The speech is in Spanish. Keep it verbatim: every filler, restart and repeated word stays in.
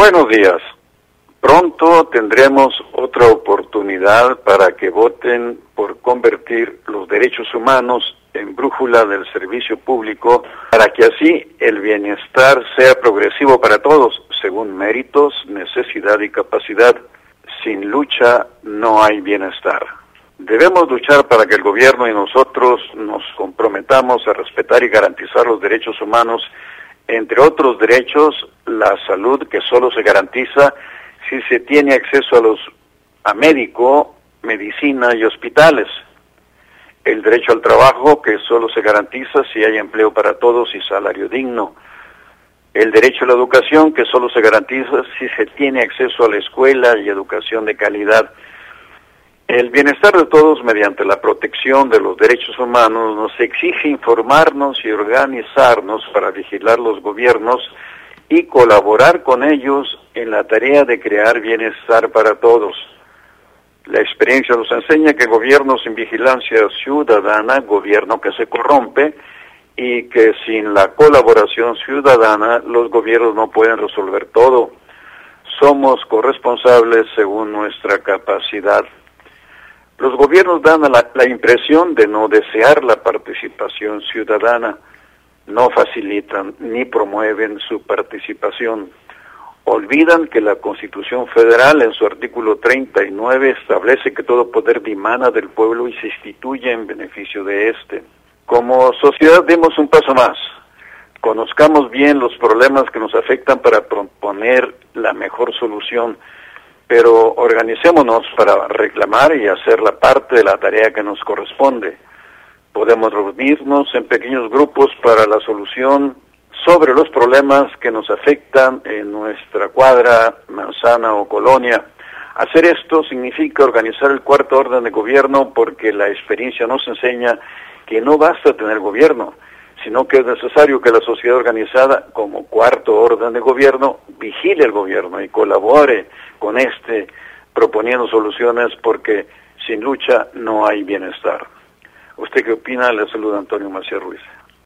Buenos días. Pronto tendremos otra oportunidad para que voten por convertir los derechos humanos en brújula del servicio público, para que así el bienestar sea progresivo para todos, según méritos, necesidad y capacidad. Sin lucha no hay bienestar. Debemos luchar para que el gobierno y nosotros nos comprometamos a respetar y garantizar los derechos humanos, entre otros derechos, la salud, que solo se garantiza si se tiene acceso a los a médico, medicina y hospitales. El derecho al trabajo, que solo se garantiza si hay empleo para todos y salario digno. El derecho a la educación, que solo se garantiza si se tiene acceso a la escuela y educación de calidad. El bienestar de todos mediante la protección de los derechos humanos nos exige informarnos y organizarnos para vigilar los gobiernos y colaborar con ellos en la tarea de crear bienestar para todos. La experiencia nos enseña que gobierno sin vigilancia ciudadana, gobierno que se corrompe, y que sin la colaboración ciudadana los gobiernos no pueden resolver todo. Somos corresponsables según nuestra capacidad. Los gobiernos dan la, la impresión de no desear la participación ciudadana, no facilitan ni promueven su participación. Olvidan que la Constitución Federal en su artículo treinta y nueve establece que todo poder dimana del pueblo y se instituye en beneficio de éste. Como sociedad demos un paso más. Conozcamos bien los problemas que nos afectan para proponer la mejor solución, pero organicémonos para reclamar y hacer la parte de la tarea que nos corresponde. Podemos reunirnos en pequeños grupos para la solución sobre los problemas que nos afectan en nuestra cuadra, manzana o colonia. Hacer esto significa organizar el cuarto orden de gobierno, porque la experiencia nos enseña que no basta tener gobierno, sino que es necesario que la sociedad organizada, como cuarto orden de gobierno, vigile el gobierno y colabore con este, proponiendo soluciones, porque sin lucha no hay bienestar. ¿Usted qué opina? Le saluda Antonio Macías Ruiz.